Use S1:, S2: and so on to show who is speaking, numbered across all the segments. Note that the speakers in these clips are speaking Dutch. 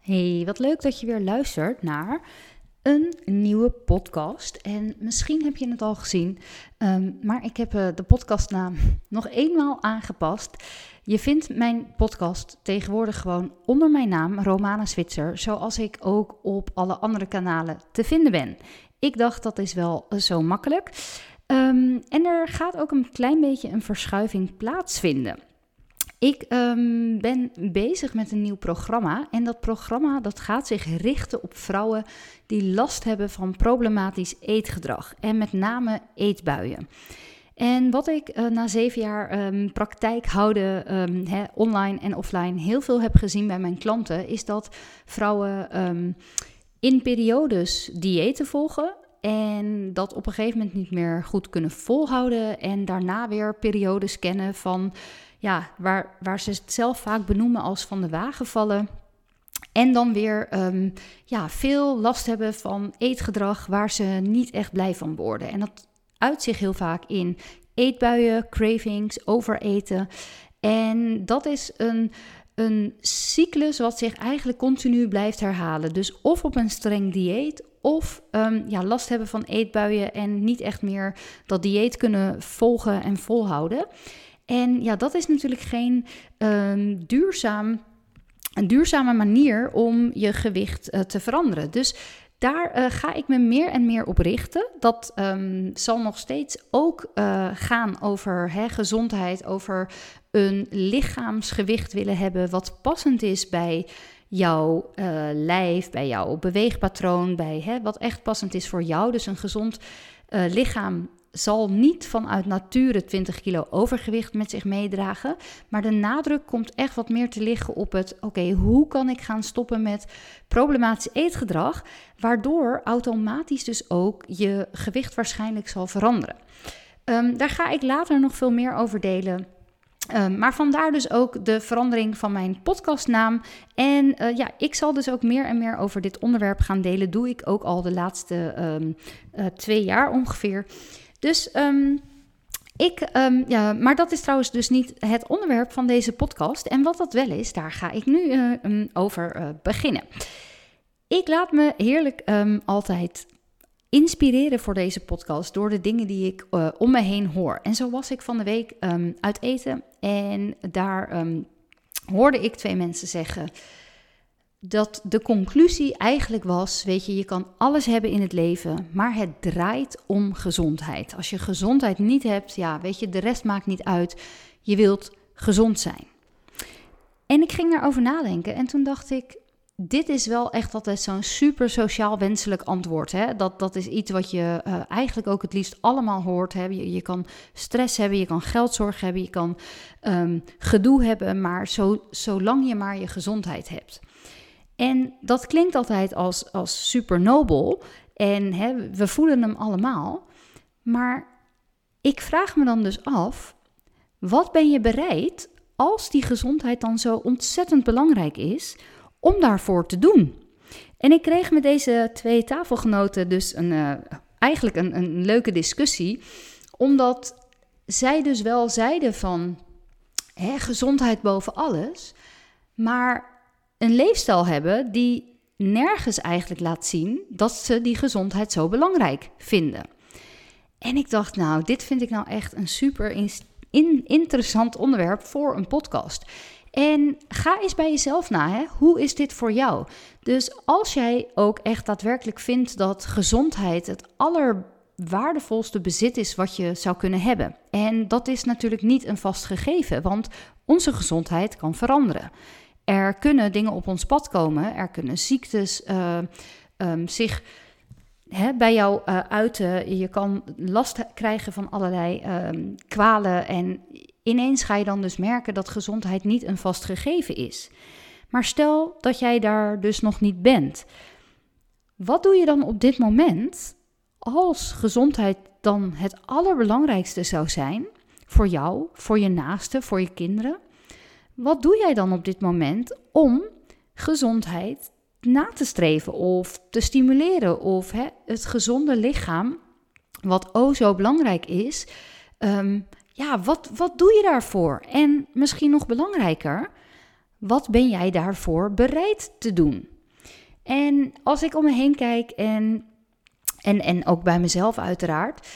S1: Hey, wat leuk dat je weer luistert naar een nieuwe podcast. En misschien heb je het al gezien, maar ik heb de podcastnaam nog eenmaal aangepast. Je vindt mijn podcast tegenwoordig gewoon onder mijn naam, Romana Switzer, zoals ik ook op alle andere kanalen te vinden ben. Ik dacht dat is wel zo makkelijk. En er gaat ook een klein beetje een verschuiving plaatsvinden. Ik ben bezig met een nieuw programma en dat programma dat gaat zich richten op vrouwen die last hebben van problematisch eetgedrag en met name eetbuien. En wat ik na 7 jaar praktijk houden, online en offline, heel veel heb gezien bij mijn klanten, is dat vrouwen in periodes diëten volgen en dat op een gegeven moment niet meer goed kunnen volhouden en daarna weer periodes kennen van... Ja, waar ze het zelf vaak benoemen als van de wagen vallen. En dan weer veel last hebben van eetgedrag waar ze niet echt blij van worden. En dat uit zich heel vaak in eetbuien, cravings, overeten. En dat is een cyclus wat zich eigenlijk continu blijft herhalen. Dus of op een streng dieet of last hebben van eetbuien en niet echt meer dat dieet kunnen volgen en volhouden. En ja, dat is natuurlijk geen duurzame manier om je gewicht te veranderen. Dus daar ga ik me meer en meer op richten. Dat zal nog steeds ook gaan over gezondheid, over een lichaamsgewicht willen hebben wat passend is bij jouw lijf, bij jouw beweegpatroon, bij wat echt passend is voor jou. Dus een gezond lichaam zal niet vanuit nature 20 kilo overgewicht met zich meedragen. Maar de nadruk komt echt wat meer te liggen op het... hoe kan ik gaan stoppen met problematisch eetgedrag? Waardoor automatisch dus ook je gewicht waarschijnlijk zal veranderen. Daar ga ik later nog veel meer over delen. Maar vandaar dus ook de verandering van mijn podcastnaam. En ik zal dus ook meer en meer over dit onderwerp gaan delen. Doe ik ook al de laatste 2 jaar ongeveer. Dus maar dat is trouwens dus niet het onderwerp van deze podcast. En wat dat wel is, daar ga ik nu over beginnen. Ik laat me heerlijk altijd inspireren voor deze podcast door de dingen die ik om me heen hoor. En zo was ik van de week uit eten en daar hoorde ik 2 mensen zeggen dat de conclusie eigenlijk was, je kan alles hebben in het leven, maar het draait om gezondheid. Als je gezondheid niet hebt, de rest maakt niet uit. Je wilt gezond zijn. En ik ging daarover nadenken en toen dacht ik, dit is wel echt altijd zo'n super sociaal wenselijk antwoord. Hè? Dat is iets wat je eigenlijk ook het liefst allemaal hoort. Hè? Je kan stress hebben, je kan geldzorg hebben, je kan gedoe hebben, maar zolang je maar je gezondheid hebt. En dat klinkt altijd als super nobel en we voelen hem allemaal. Maar ik vraag me dan dus af, wat ben je bereid als die gezondheid dan zo ontzettend belangrijk is om daarvoor te doen? En ik kreeg met deze 2 tafelgenoten dus eigenlijk een leuke discussie, omdat zij dus wel zeiden van gezondheid boven alles, maar een leefstijl hebben die nergens eigenlijk laat zien dat ze die gezondheid zo belangrijk vinden. En ik dacht, dit vind ik nou echt een super interessant onderwerp voor een podcast. En ga eens bij jezelf na, hoe is dit voor jou? Dus als jij ook echt daadwerkelijk vindt dat gezondheid het allerwaardevolste bezit is wat je zou kunnen hebben. En dat is natuurlijk niet een vast gegeven, want onze gezondheid kan veranderen. Er kunnen dingen op ons pad komen, er kunnen ziektes zich bij jou uiten. Je kan last krijgen van allerlei kwalen en ineens ga je dan dus merken dat gezondheid niet een vast gegeven is. Maar stel dat jij daar dus nog niet bent. Wat doe je dan op dit moment als gezondheid dan het allerbelangrijkste zou zijn voor jou, voor je naasten, voor je kinderen? Wat doe jij dan op dit moment om gezondheid na te streven of te stimuleren of het gezonde lichaam, wat zo belangrijk is, wat doe je daarvoor? En misschien nog belangrijker, wat ben jij daarvoor bereid te doen? En als ik om me heen kijk en ook bij mezelf uiteraard,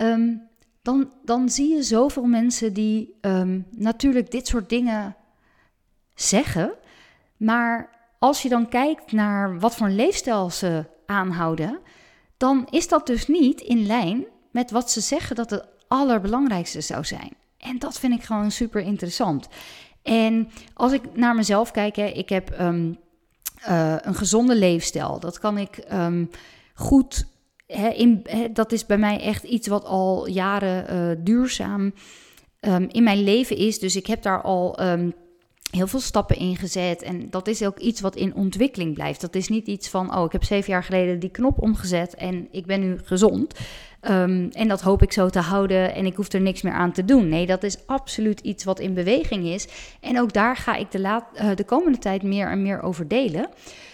S1: dan zie je zoveel mensen die natuurlijk dit soort dingen zeggen. Maar als je dan kijkt naar wat voor een leefstijl ze aanhouden, dan is dat dus niet in lijn met wat ze zeggen dat het allerbelangrijkste zou zijn. En dat vind ik gewoon super interessant. En als ik naar mezelf kijk, ik heb een gezonde leefstijl. Dat kan ik goed. Dat is bij mij echt iets wat al jaren duurzaam in mijn leven is. Dus ik heb daar al heel veel stappen in gezet. En dat is ook iets wat in ontwikkeling blijft. Dat is niet iets van, ik heb 7 jaar geleden die knop omgezet en ik ben nu gezond. En dat hoop ik zo te houden en ik hoef er niks meer aan te doen. Nee, dat is absoluut iets wat in beweging is. En ook daar ga ik de komende tijd meer en meer over delen.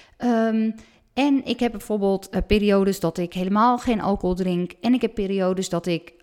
S1: En ik heb bijvoorbeeld periodes dat ik helemaal geen alcohol drink. En ik heb periodes dat ik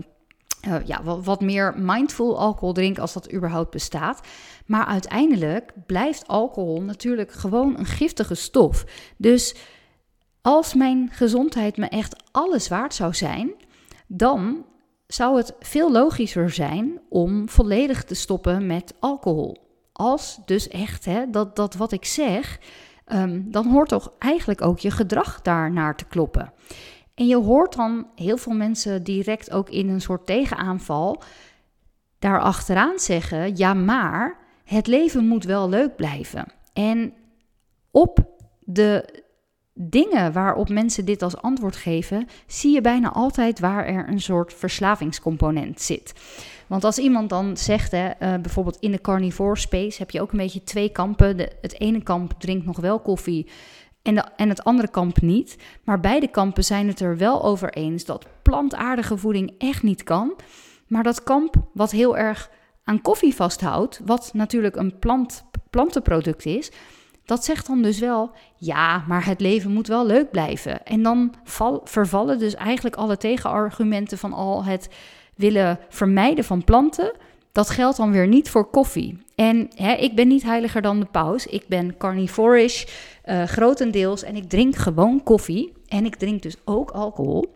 S1: wat meer mindful alcohol drink, als dat überhaupt bestaat. Maar uiteindelijk blijft alcohol natuurlijk gewoon een giftige stof. Dus als mijn gezondheid me echt alles waard zou zijn, dan zou het veel logischer zijn om volledig te stoppen met alcohol. Als dus echt dat wat ik zeg, dan hoort toch eigenlijk ook je gedrag daarnaar te kloppen. En je hoort dan heel veel mensen direct ook in een soort tegenaanval daarachteraan zeggen, ja maar het leven moet wel leuk blijven. En op de dingen waarop mensen dit als antwoord geven, zie je bijna altijd waar er een soort verslavingscomponent zit. Want als iemand dan zegt, bijvoorbeeld in de carnivore space heb je ook een beetje 2 kampen. Het ene kamp drinkt nog wel koffie en het andere kamp niet. Maar beide kampen zijn het er wel over eens dat plantaardige voeding echt niet kan. Maar dat kamp wat heel erg aan koffie vasthoudt, wat natuurlijk een plantenproduct is, dat zegt dan dus wel, ja, maar het leven moet wel leuk blijven. En dan vervallen dus eigenlijk alle tegenargumenten van al het willen vermijden van planten. Dat geldt dan weer niet voor koffie. En ik ben niet heiliger dan de paus. Ik ben carnivorisch, grotendeels. En ik drink gewoon koffie. En ik drink dus ook alcohol.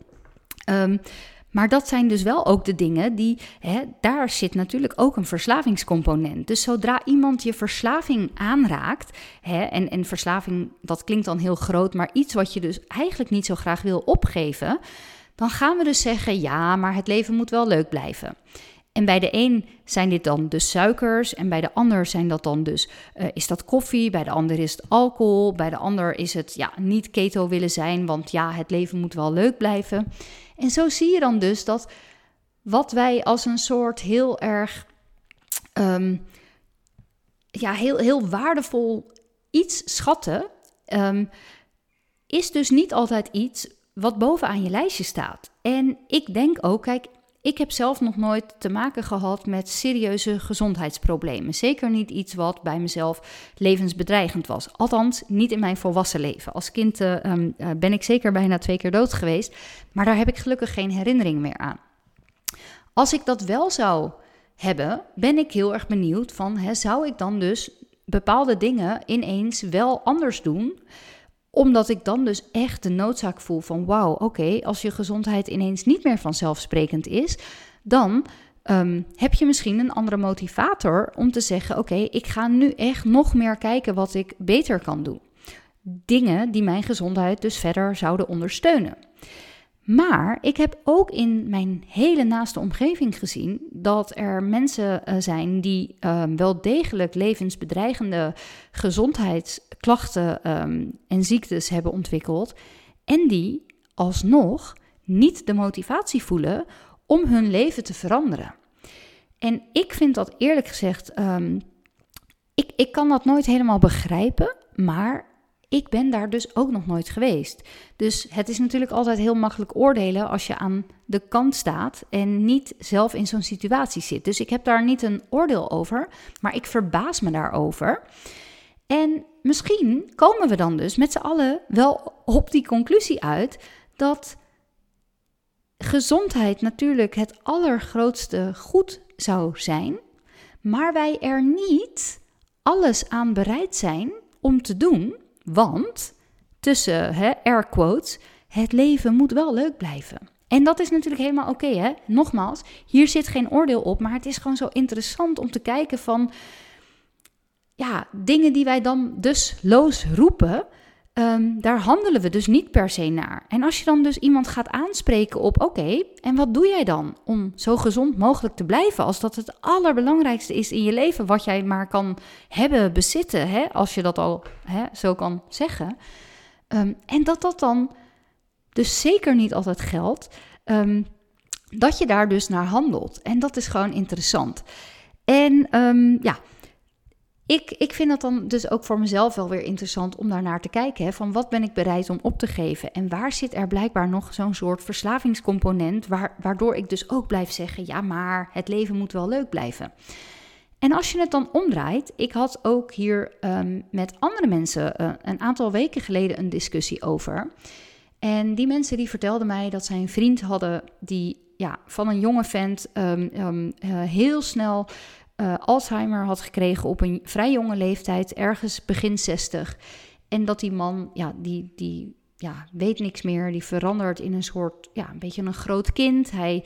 S1: Maar dat zijn dus wel ook de dingen die, daar zit natuurlijk ook een verslavingscomponent. Dus zodra iemand je verslaving aanraakt, en verslaving, dat klinkt dan heel groot, maar iets wat je dus eigenlijk niet zo graag wil opgeven, dan gaan we dus zeggen, ja, maar het leven moet wel leuk blijven. En bij de een zijn dit dan dus suikers en bij de ander zijn dat dan dus, is dat koffie, bij de ander is het alcohol, bij de ander is het niet keto willen zijn, want het leven moet wel leuk blijven. En zo zie je dan dus dat wat wij als een soort heel erg, heel waardevol iets schatten, is dus niet altijd iets wat bovenaan je lijstje staat. En ik denk ook, kijk, ik heb zelf nog nooit te maken gehad met serieuze gezondheidsproblemen. Zeker niet iets wat bij mezelf levensbedreigend was. Althans, niet in mijn volwassen leven. Als kind ben ik zeker bijna 2 keer dood geweest. Maar daar heb ik gelukkig geen herinnering meer aan. Als ik dat wel zou hebben, ben ik heel erg benieuwd van, zou ik dan dus bepaalde dingen ineens wel anders doen, omdat ik dan dus echt de noodzaak voel van wauw, oké, als je gezondheid ineens niet meer vanzelfsprekend is, dan heb je misschien een andere motivator om te zeggen, oké, ik ga nu echt nog meer kijken wat ik beter kan doen. Dingen die mijn gezondheid dus verder zouden ondersteunen. Maar ik heb ook in mijn hele naaste omgeving gezien dat er mensen zijn die wel degelijk levensbedreigende gezondheidsklachten en ziektes hebben ontwikkeld en die alsnog niet de motivatie voelen om hun leven te veranderen. En ik vind dat eerlijk gezegd, ik kan dat nooit helemaal begrijpen, maar ik ben daar dus ook nog nooit geweest. Dus het is natuurlijk altijd heel makkelijk oordelen als je aan de kant staat en niet zelf in zo'n situatie zit. Dus ik heb daar niet een oordeel over, maar ik verbaas me daarover. En misschien komen we dan dus met z'n allen wel op die conclusie uit dat gezondheid natuurlijk het allergrootste goed zou zijn, maar wij er niet alles aan bereid zijn om te doen. Want tussen air quotes, het leven moet wel leuk blijven. En dat is natuurlijk helemaal oké, hè? Nogmaals, hier zit geen oordeel op, maar het is gewoon zo interessant om te kijken van, ja, dingen die wij dan dus loos roepen, daar handelen we dus niet per se naar. En als je dan dus iemand gaat aanspreken op, oké, en wat doe jij dan om zo gezond mogelijk te blijven, als dat het allerbelangrijkste is in je leven, wat jij maar kan hebben, bezitten, hè? Als je dat al zo kan zeggen. En dat dan dus zeker niet altijd geldt, dat je daar dus naar handelt. En dat is gewoon interessant. En ik vind dat dan dus ook voor mezelf wel weer interessant om daar naar te kijken. Hè, van wat ben ik bereid om op te geven? En waar zit er blijkbaar nog zo'n soort verslavingscomponent, waardoor ik dus ook blijf zeggen, ja, maar het leven moet wel leuk blijven. En als je het dan omdraait, ik had ook hier met andere mensen een aantal weken geleden een discussie over. En die mensen die vertelden mij dat zij een vriend hadden die van een jonge vent heel snel Alzheimer had gekregen op een vrij jonge leeftijd, ergens begin 60. En dat die man, die weet niks meer, die verandert in een soort, een beetje een groot kind. Hij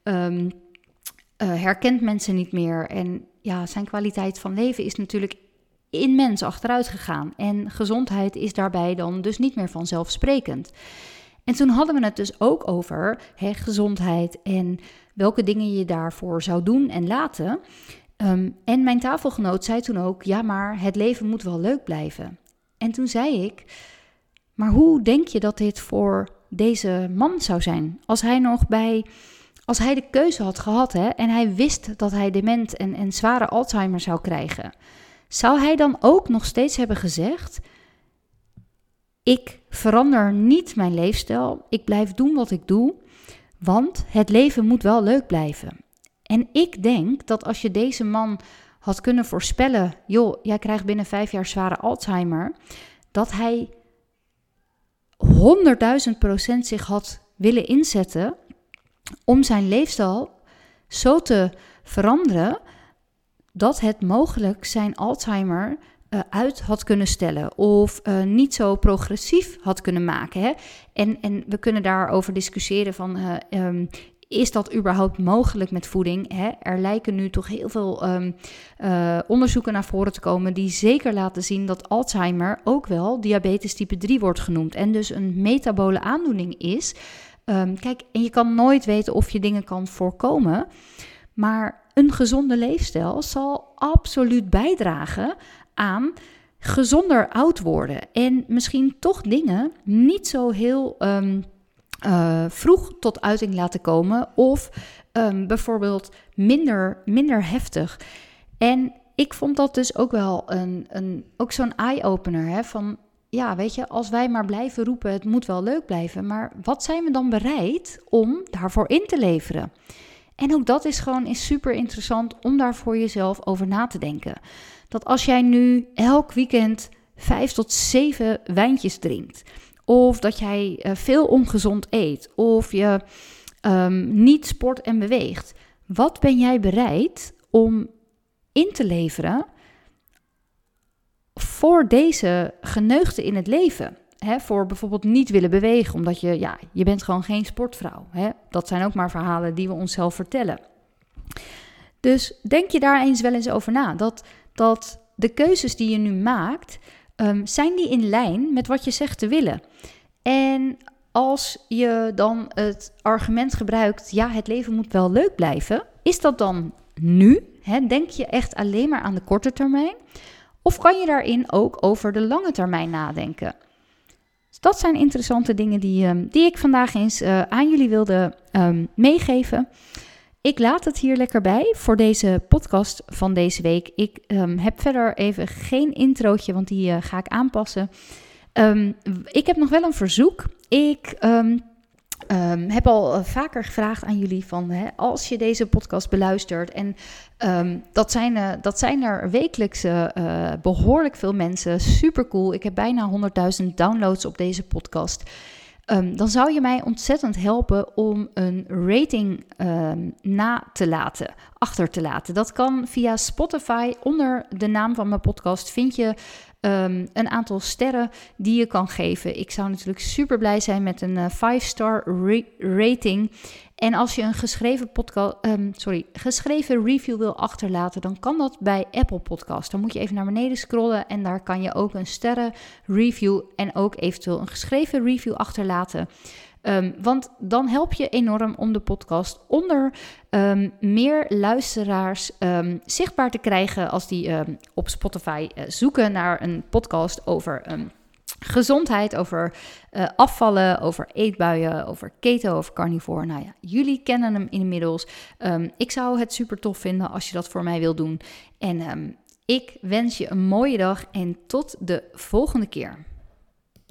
S1: herkent mensen niet meer en zijn kwaliteit van leven is natuurlijk immens achteruit gegaan. En gezondheid is daarbij dan dus niet meer vanzelfsprekend. En toen hadden we het dus ook over gezondheid en welke dingen je daarvoor zou doen en laten. En mijn tafelgenoot zei toen ook, ja, maar het leven moet wel leuk blijven. En toen zei ik, maar hoe denk je dat dit voor deze man zou zijn? Als hij de keuze had gehad en hij wist dat hij dement en zware Alzheimer zou krijgen, zou hij dan ook nog steeds hebben gezegd, ik verander niet mijn leefstijl, ik blijf doen wat ik doe, want het leven moet wel leuk blijven. En ik denk dat als je deze man had kunnen voorspellen, joh, jij krijgt binnen 5 jaar zware Alzheimer, dat hij 100.000% zich had willen inzetten om zijn leefstijl zo te veranderen dat het mogelijk zijn Alzheimer uit had kunnen stellen of niet zo progressief had kunnen maken. Hè? En we kunnen daarover discussiëren van, is dat überhaupt mogelijk met voeding? Hè? Er lijken nu toch heel veel onderzoeken naar voren te komen die zeker laten zien dat Alzheimer ook wel diabetes type 3 wordt genoemd en dus een metabole aandoening is. Kijk, en je kan nooit weten of je dingen kan voorkomen, maar een gezonde leefstijl zal absoluut bijdragen aan gezonder oud worden. En misschien toch dingen niet zo heel vroeg tot uiting laten komen of bijvoorbeeld minder heftig. En ik vond dat dus ook wel ook zo'n eye-opener, hè, van ja, weet je, als wij maar blijven roepen, het moet wel leuk blijven, maar wat zijn we dan bereid om daarvoor in te leveren? En ook dat is super interessant om daar voor jezelf over na te denken. Dat als jij nu elk weekend 5 tot 7 wijntjes drinkt, of dat jij veel ongezond eet, of je niet sport en beweegt, wat ben jij bereid om in te leveren voor deze geneugten in het leven? Voor bijvoorbeeld niet willen bewegen, omdat je bent gewoon geen sportvrouw. Dat zijn ook maar verhalen die we onszelf vertellen. Dus denk je daar wel eens over na. Dat de keuzes die je nu maakt, zijn die in lijn met wat je zegt te willen? En als je dan het argument gebruikt, ja, het leven moet wel leuk blijven, is dat dan nu? Denk je echt alleen maar aan de korte termijn? Of kan je daarin ook over de lange termijn nadenken? Dus dat zijn interessante dingen die ik vandaag eens aan jullie wilde meegeven. Ik laat het hier lekker bij voor deze podcast van deze week. Ik heb verder even geen introotje, want die ga ik aanpassen. Ik heb nog wel een verzoek. Ik heb al vaker gevraagd aan jullie van, als je deze podcast beluistert, en dat zijn er wekelijks behoorlijk veel mensen, super cool. Ik heb bijna 100.000 downloads op deze podcast. Dan zou je mij ontzettend helpen om een rating achter te laten. Dat kan via Spotify. Onder de naam van mijn podcast vind je een aantal sterren die je kan geven. Ik zou natuurlijk super blij zijn met een 5-star rating. En als je een geschreven review wil achterlaten, dan kan dat bij Apple Podcast. Dan moet je even naar beneden scrollen en daar kan je ook een sterren review en ook eventueel een geschreven review achterlaten. Want dan help je enorm om de podcast onder meer luisteraars zichtbaar te krijgen als die op Spotify zoeken naar een podcast over gezondheid, over afvallen, over eetbuien, over keto, over carnivore. Nou ja, jullie kennen hem inmiddels. Ik zou het super tof vinden als je dat voor mij wil doen. En ik wens je een mooie dag en tot de volgende keer.